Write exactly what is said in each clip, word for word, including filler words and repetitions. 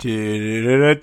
I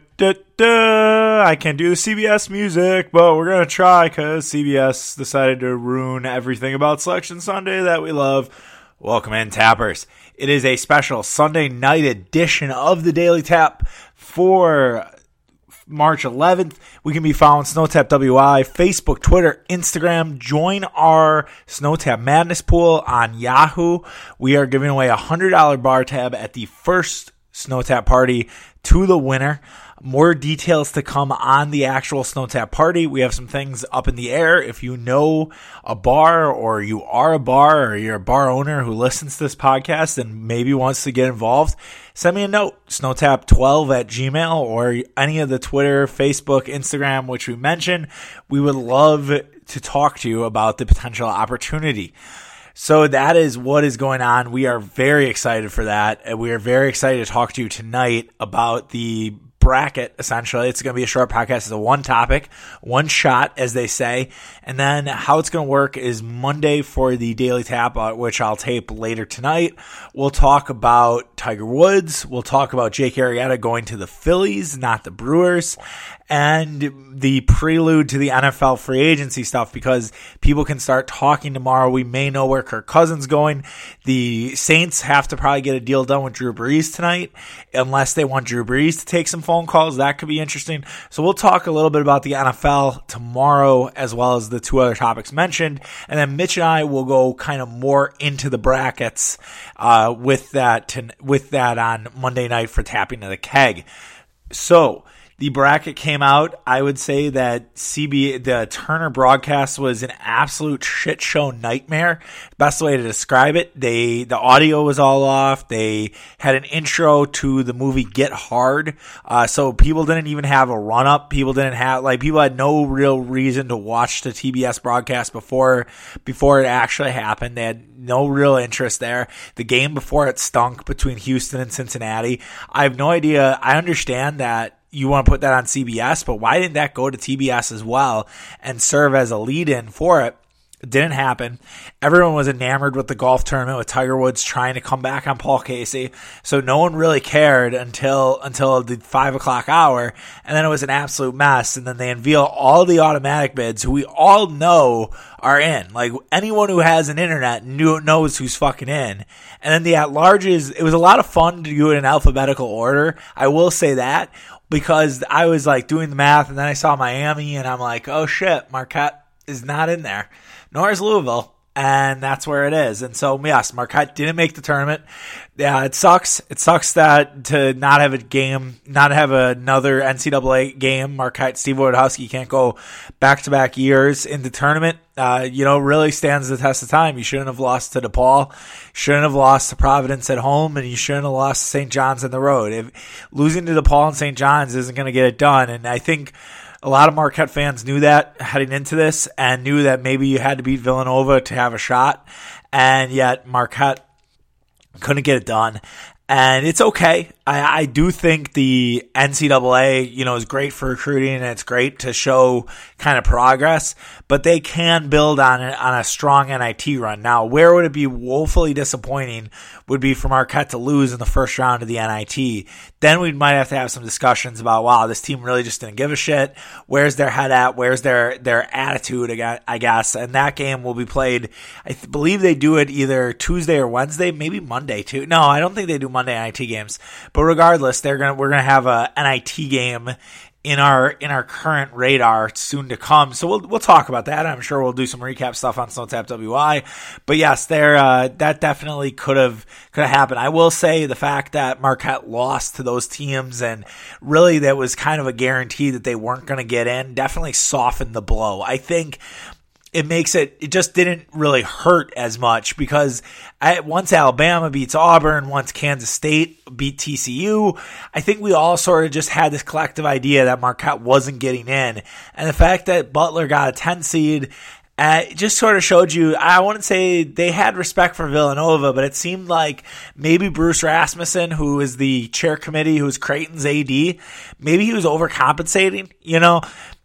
can't do the C B S music, but we're going to try because C B S decided to ruin everything about Selection Sunday that we love. Welcome in, Tappers. It is a special Sunday night edition of the Daily Tap for March eleventh. We can be following SnowTap W I, Facebook, Twitter, Instagram. Join our SnowTap Madness pool on Yahoo. We are giving away a one hundred dollars bar tab at the first SnowTap party to the winner. More details to come on the actual SnowTap party. We have some things up in the air. If you know a bar or you are a bar or you're a bar owner who listens to this podcast and maybe wants to get involved, send me a note, snowtap twelve at gmail or any of the Twitter, Facebook, Instagram, which we mentioned. We would love to talk to you about the potential opportunity. So that is what is going on. We are very excited for that. And we are very excited to talk to you tonight about the bracket. Essentially, it's going to be a short podcast. It's a one topic, one shot, as they say. And then how it's going to work is Monday for the Daily Tap, uh, which I'll tape later tonight. We'll talk about Tiger Woods. We'll talk about Jake Arrieta going to the Phillies, not the Brewers, and the prelude to the N F L free agency stuff, because people can start talking tomorrow. We may know where Kirk Cousins going. The Saints have to probably get a deal done with Drew Brees tonight, unless they want Drew Brees to take some phone calls. That could be interesting. So we'll talk a little bit about the N F L tomorrow, as well as the two other topics mentioned. And then Mitch and I will go kind of more into the brackets uh, with that to, with that on Monday night for Tapping to the Keg. So the bracket came out. I would say that C B, the Turner broadcast was an absolute shit show nightmare. Best way to describe it. They, the audio was all off. They had an intro to the movie Get Hard. Uh, so people didn't even have a run up. People didn't have, like, people had no real reason to watch the T B S broadcast before, before it actually happened. They had no real interest there. The game before it stunk between Houston and Cincinnati. I have no idea. I understand that you want to put that on C B S, but why didn't that go to T B S as well and serve as a lead-in for it? It didn't happen. Everyone was enamored with the golf tournament with Tiger Woods trying to come back on Paul Casey, so no one really cared until until the five o'clock hour, and then it was an absolute mess, and then they unveil all the automatic bids who we all know are in. Like, anyone who has an internet knew, knows who's fucking in. And then the at-larges, it was a lot of fun to do it in alphabetical order. I will say that, because I was like doing the math, and then I saw Miami, and I'm like, oh shit, Marquette is not in there, nor is Louisville, and that's where it is. And so, yes, Marquette didn't make the tournament. Yeah, it sucks. It sucks that to not have a game, not have another N C double A game. Marquette, Steve Wojciechowski can't go back-to-back years in the tournament. Uh, you know, really stands the test of time. You shouldn't have lost to DePaul. Shouldn't have lost to Providence at home, and you shouldn't have lost to Saint John's on the road. If losing to DePaul and Saint John's isn't going to get it done, and I think a lot of Marquette fans knew that heading into this, and knew that maybe you had to beat Villanova to have a shot, and yet Marquette couldn't get it done. And it's okay. I, I do think the N C double A, you know, is great for recruiting, and it's great to show kind of progress, but they can build on it on a strong N I T run. Now, where would it be woefully disappointing would be for Marquette to lose in the first round of the N I T. Then we might have to have some discussions about, wow, this team really just didn't give a shit. Where's their head at? Where's their, their attitude, I guess? And that game will be played, I th- believe they do it either Tuesday or Wednesday, maybe Monday too. No, I don't think they do Monday N I T games. But regardless, they're gonna we're gonna have a N I T game in our in our current radar soon to come. So we'll we'll talk about that. I'm sure we'll do some recap stuff on SnowTap W I. But yes, there uh, that definitely could have could have happened. I will say the fact that Marquette lost to those teams, and really that was kind of a guarantee that they weren't going to get in, definitely softened the blow. I think it makes it, it just didn't really hurt as much, because I, once Alabama beats Auburn, once Kansas State beat T C U, I think we all sort of just had this collective idea that Marquette wasn't getting in. And the fact that Butler got a ten seed, uh, it just sort of showed you, I wouldn't say they had respect for Villanova, but it seemed like maybe Bruce Rasmussen, who is the chair committee, who's Creighton's A D, maybe he was overcompensating, you know?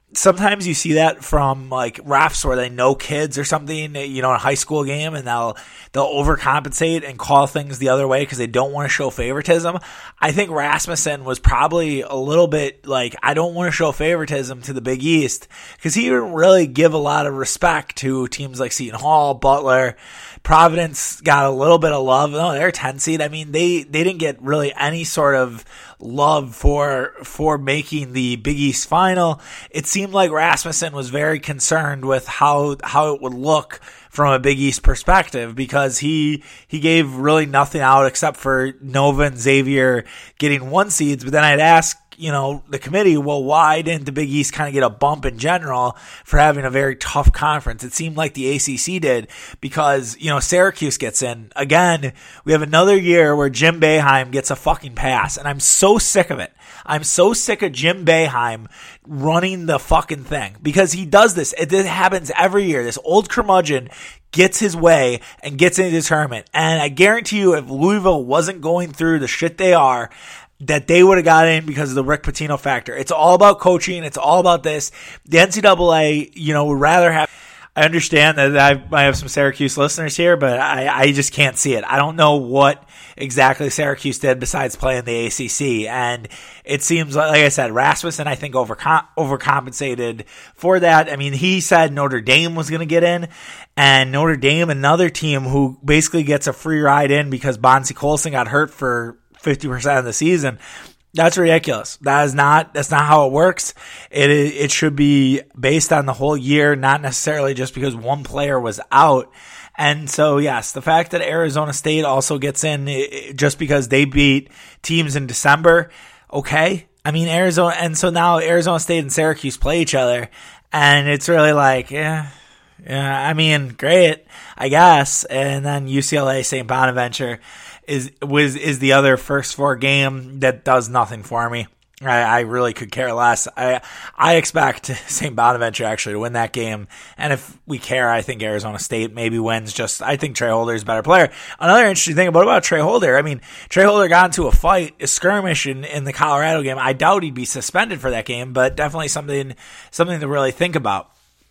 sometimes you see that from like refs where they know kids or something, you know, in a high school game, and they'll they'll overcompensate and call things the other way because they don't want to show favoritism. I think Rasmussen was probably a little bit like, I don't want to show favoritism to the Big East, because he didn't really give a lot of respect to teams like Seton Hall, Butler. Providence got a little bit of love. No, they're ten seed. I mean, they, they didn't get really any sort of love for for making the Big East final. It seemed like Rasmussen was very concerned with how how it would look from a Big East perspective, because he he gave really nothing out except for Nova and Xavier getting one seeds. But then I'd ask, you know, the committee, well, why didn't the Big East kind of get a bump in general for having a very tough conference? It seemed like the A C C did, because, you know, Syracuse gets in. Again, we have another year where Jim Boeheim gets a fucking pass, and I'm so sick of it. I'm so sick of Jim Boeheim running the fucking thing, because he does this. It, it happens every year. This old curmudgeon gets his way and gets into the tournament. And I guarantee you, if Louisville wasn't going through the shit they are, that they would have got in because of the Rick Pitino factor. It's all about coaching. It's all about this. The N C double A, you know, would rather have, I understand that I, I have some Syracuse listeners here, but I, I just can't see it. I don't know what exactly Syracuse did besides playing the A C C. And it seems like, like I said, Rasmussen, I think, overcom- overcompensated for that. I mean, he said Notre Dame was going to get in, and Notre Dame, another team who basically gets a free ride in because Bonzi Colson got hurt for fifty percent of the season. That's ridiculous. That is not, that's not how it works. It it should be based on the whole year, not necessarily just because one player was out. And so, yes, the fact that Arizona State also gets in just because they beat teams in December, okay. I mean, Arizona, and so now Arizona State and Syracuse play each other, and it's really like, yeah, yeah, I mean, great, I guess. And then U C L A, Saint Bonaventure is was is the other first four game that does nothing for me. I, I really could care less. I I expect Saint Bonaventure actually to win that game, and if we care, I think Arizona State maybe wins. Just I think Trey Holder is a better player. Another interesting thing about about Trey Holder, I mean, Trey Holder got into a fight, a skirmish in, in the Colorado game. I doubt he'd be suspended for that game, but definitely something something to really think about.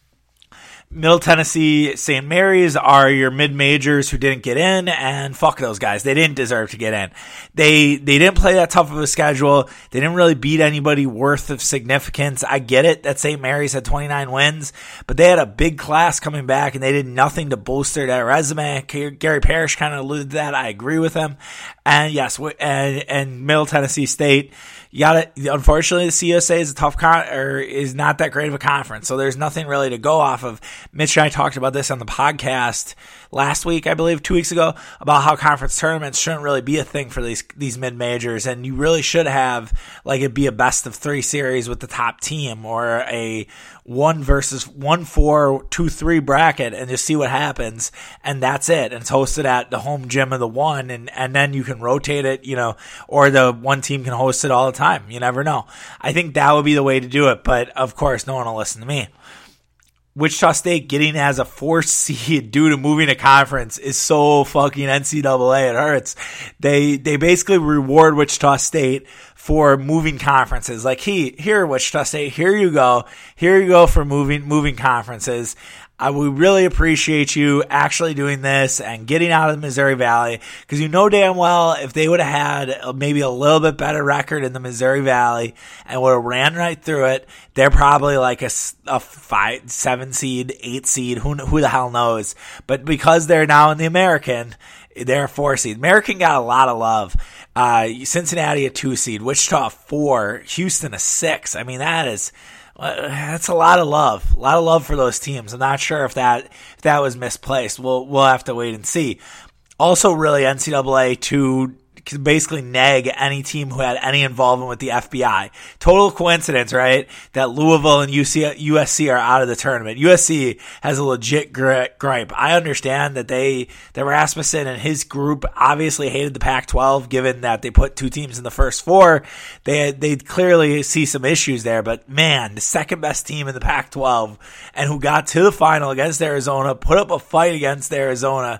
Middle Tennessee, Saint Mary's are your mid-majors who didn't get in, and fuck those guys. They didn't deserve to get in. They they didn't play that tough of a schedule. They didn't really beat anybody worth of significance. I get it that Saint Mary's had twenty-nine wins, but they had a big class coming back, and they did nothing to bolster that resume. Gary Parrish kind of alluded to that. I agree with him. And yes, and, and Middle Tennessee State, you got to, unfortunately, the C S A is a tough con, or is not that great of a conference, so there's nothing really to go off of. Mitch and I talked about this on the podcast last week, I believe, two weeks ago, about how conference tournaments shouldn't really be a thing for these these mid majors, and you really should have like it be a best of three series with the top team, or a one versus one four two three bracket, and just see what happens, and that's it. And it's hosted at the home gym of the one, and and then you can rotate it, you know, or the one team can host it all the time. You never know. I think that would be the way to do it, but of course, no one will listen to me. Wichita State getting as a four seed due to moving a conference is so fucking N C double A. It hurts. They they basically reward Wichita State for moving conferences. Like, he, here, Wichita State, here you go. Here you go for moving moving conferences. I would really appreciate you actually doing this and getting out of the Missouri Valley, because you know damn well if they would have had maybe a little bit better record in the Missouri Valley and would have ran right through it, they're probably like a, a five, seven seed, eight seed, who who the hell knows. But because they're now in the American, they're a four seed. American got a lot of love. Uh, Cincinnati a two seed, Wichita a four, Houston a six. I mean, that is... That's a lot of love, a lot of love for those teams. I'm not sure if that if that was misplaced. We'll we'll have to wait and see. Also, really, N C double A to basically nag any team who had any involvement with the F B I. Total coincidence, right? That Louisville and U S C are out of the tournament. U S C has a legit gripe. I understand that they, that Rasmussen and his group obviously hated the Pac twelve, given that they put two teams in the first four. They they clearly see some issues there, but man, the second best team in the Pac twelve, and who got to the final against Arizona, put up a fight against Arizona,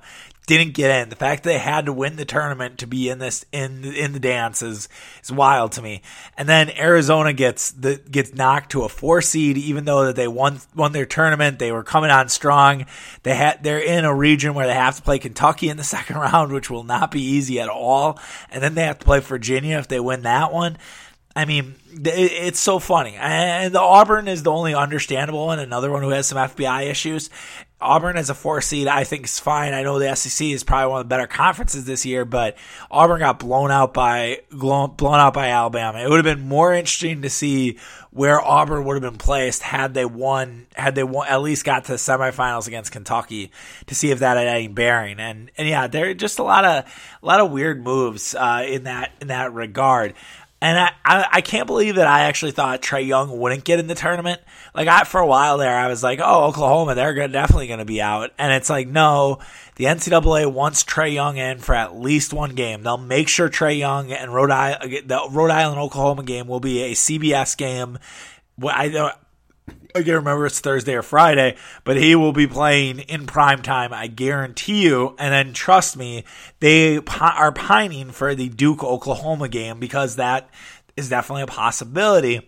didn't get in. The fact that they had to win the tournament to be in this in in the dance is, is wild to me. And then Arizona gets the gets knocked to a four seed, even though that they won won their tournament. They were coming on strong. They had they're in a region where they have to play Kentucky in the second round, which will not be easy at all. And then they have to play Virginia if they win that one. I mean, it's so funny. And the Auburn is the only understandable one, another one who has some F B I issues. Auburn as a four seed, I think is fine. I know the S E C is probably one of the better conferences this year, but Auburn got blown out by blown out by Alabama. It would have been more interesting to see where Auburn would have been placed had they won, had they won, at least got to the semifinals against Kentucky, to see if that had any bearing. And and yeah, there are just a lot of a lot of weird moves uh, in that in that regard. And I, I, I can't believe that I actually thought Trae Young wouldn't get in the tournament. Like, I, for a while there, I was like, oh, Oklahoma, they're gonna, definitely going to be out. And it's like, no, the N C double A wants Trae Young in for at least one game. They'll make sure Trae Young and Rhode Island, the Rhode Island-Oklahoma game will be a C B S game. I don't, I can't remember if it's Thursday or Friday, but he will be playing in prime time, I guarantee you. And then trust me, they are pining for the Duke-Oklahoma game because that is definitely a possibility.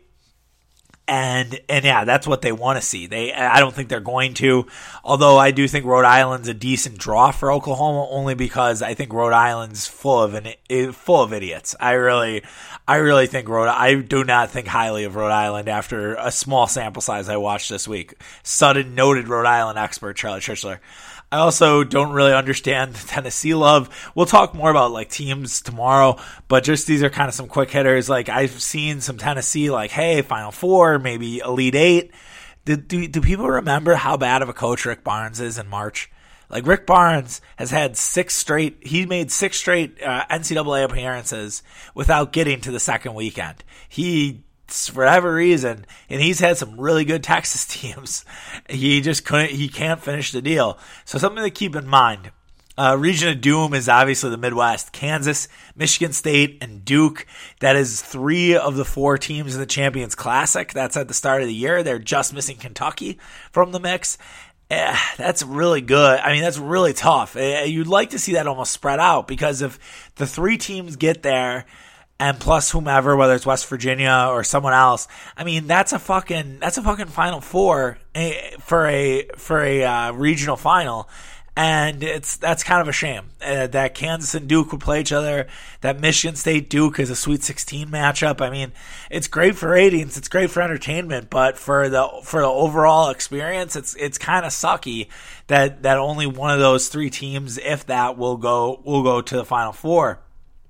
And, and yeah, that's what they want to see. They, I don't think they're going to, although I do think Rhode Island's a decent draw for Oklahoma, only because I think Rhode Island's full of an, full of idiots. I really, I really think Rhode, I do not think highly of Rhode Island after a small sample size I watched this week. Sudden noted Rhode Island expert, Charlie Churchler. I also don't really understand the Tennessee love. We'll talk more about like teams tomorrow, but just these are kind of some quick hitters. Like, I've seen some Tennessee like, hey, Final Four, maybe Elite Eight. Do, do, do people remember how bad of a coach Rick Barnes is in March? Like, Rick Barnes has had six straight, he made six straight uh, N C double A appearances without getting to the second weekend. He, for whatever reason, and he's had some really good Texas teams, he just couldn't, he can't finish the deal. So something to keep in mind. Uh, Region of Doom is obviously the Midwest. Kansas, Michigan State, and Duke. That is three of the four teams in the Champions Classic. That's at the start of the year. They're just missing Kentucky from the mix. Eh, that's really good. I mean, that's really tough. Eh, you'd like to see that almost spread out, because if the three teams get there, and plus whomever, whether it's West Virginia or someone else, I mean, that's a fucking that's a fucking Final Four for a for a uh, regional final. And it's that's kind of a shame uh, that Kansas and Duke would play each other. That Michigan State Duke is a Sweet sixteen matchup. I mean, it's great for ratings, it's great for entertainment, but for the for the overall experience, it's it's kind of sucky that that only one of those three teams, if that, will go will go to the Final Four.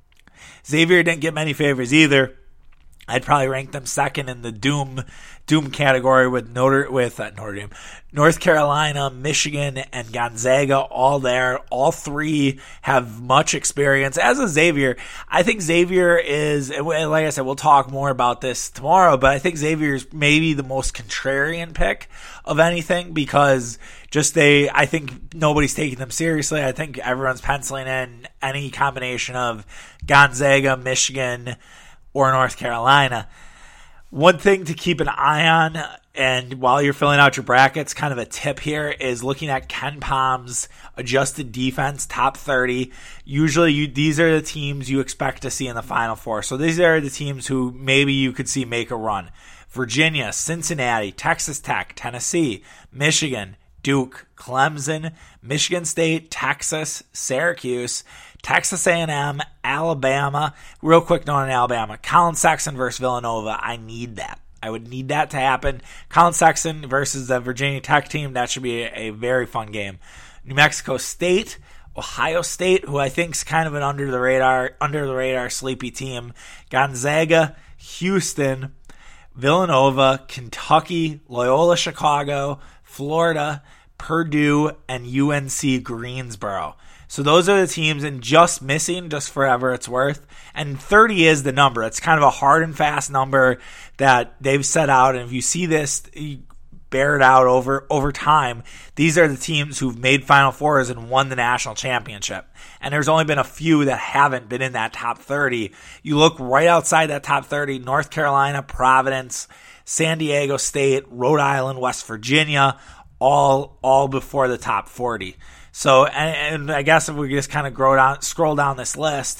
Xavier didn't get many favors either. I'd probably rank them second in the Doom Doom category with Notre with uh, Notre Dame, North Carolina, Michigan, and Gonzaga all there. All three have much experience. As a Xavier, I think Xavier is, like I said, we'll talk more about this tomorrow, but I think Xavier is maybe the most contrarian pick of anything, because just they, I think nobody's taking them seriously. I think everyone's penciling in any combination of Gonzaga, Michigan, or North Carolina. One thing to keep an eye on, and while you're filling out your brackets, kind of a tip here, is looking at KenPom's adjusted defense top thirty. Usually you, these are the teams you expect to see in the Final Four. So these are the teams who maybe you could see make a run. Virginia, Cincinnati, Texas Tech, Tennessee, Michigan, Duke, Clemson, Michigan State, Texas, Syracuse, Texas A and M, Alabama. Real quick note on Alabama. Colin Sexton versus Villanova. I need that. I would need that to happen. Colin Sexton versus the Virginia Tech team. That should be a, a very fun game. New Mexico State, Ohio State, who I think is kind of an under the radar, under the radar sleepy team. Gonzaga, Houston, Villanova, Kentucky, Loyola Chicago, Florida, Purdue, and U N C Greensboro. So those are the teams, and just missing, just forever it's worth. And thirty is the number. It's kind of a hard and fast number that they've set out. And if you see this, you bear it out over, over time. These are the teams who've made Final Fours and won the national championship. And there's only been a few that haven't been in that top thirty. You look right outside that top thirty, North Carolina, Providence, San Diego State, Rhode Island, West Virginia, all all before the top forty. So, and, and I guess if we just kind of grow down, scroll down this list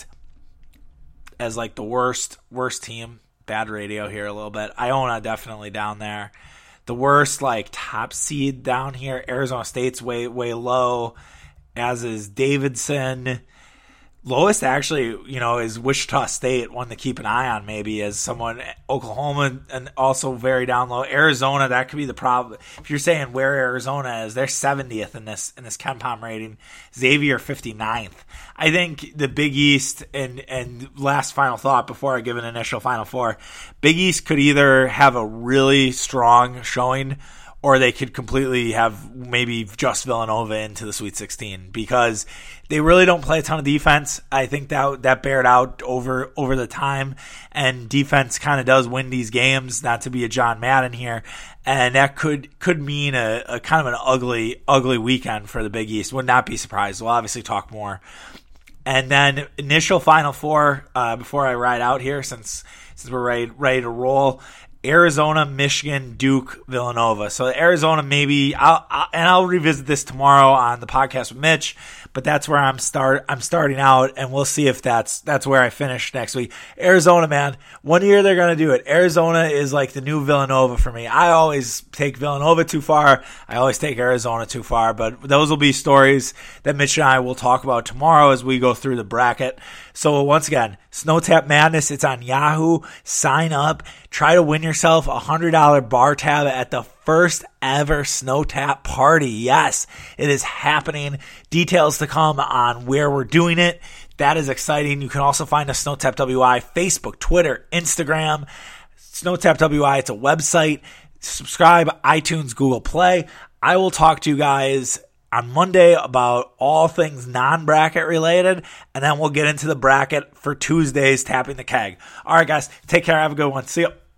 as like the worst, worst team, bad radio here a little bit. Iona definitely down there. The worst like top seed down here, Arizona State's way, way low, as is Davidson. Lowest actually, you know, is Wichita State, one to keep an eye on maybe as someone. Oklahoma and also very down low. Arizona, that could be the problem. If you're saying where Arizona is, they're seventieth in this in this KenPom rating. Xavier fifty-ninth. I think the Big East, and and last final thought before I give an initial Final Four, Big East could either have a really strong showing, or they could completely have maybe just Villanova into the Sweet sixteen, because they really don't play a ton of defense. I think that that bared out over over the time, and defense kind of does win these games, not to be a John Madden here, and that could could mean a, a kind of an ugly ugly weekend for the Big East. Would not be surprised. We'll obviously talk more. And then initial Final Four uh, before I ride out here, since since we're ready ready to roll. Arizona, Michigan, Duke, Villanova. So Arizona, maybe, I'll, I'll, and I'll revisit this tomorrow on the podcast with Mitch. But that's where I'm start. I'm starting out, and we'll see if that's that's where I finish next week. Arizona, man, one year they're gonna do it. Arizona is like the new Villanova for me. I always take Villanova too far. I always take Arizona too far. But those will be stories that Mitch and I will talk about tomorrow as we go through the bracket. So once again, Snow Tap Madness. It's on Yahoo. Sign up. Try to win yourself a one hundred dollars bar tab at the first ever Snow Tap party. Yes, it is happening. Details to come on where we're doing it. That is exciting. You can also find us Snow Tap W I, Facebook, Twitter, Instagram. Snow Tap W I, it's a website. Subscribe, iTunes, Google Play. I will talk to you guys on Monday about all things non-bracket related, and then we'll get into the bracket for Tuesday's Tapping the Keg. All right, guys, take care. Have a good one. See you.